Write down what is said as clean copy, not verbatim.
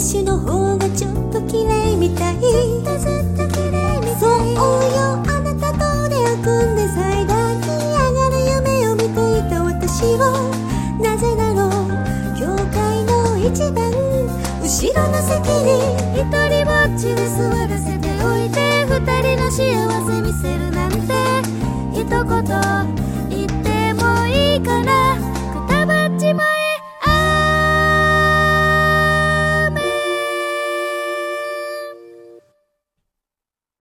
私の方がちょっと綺麗みたい。ずっと綺麗みたい。そうよ、あなたと出会うんで祭壇に上がる夢を見ていた私を、なぜだろう、教会の一番後ろの席に一人ぼっちで座らせておいて、二人の幸せ見せるなんて一言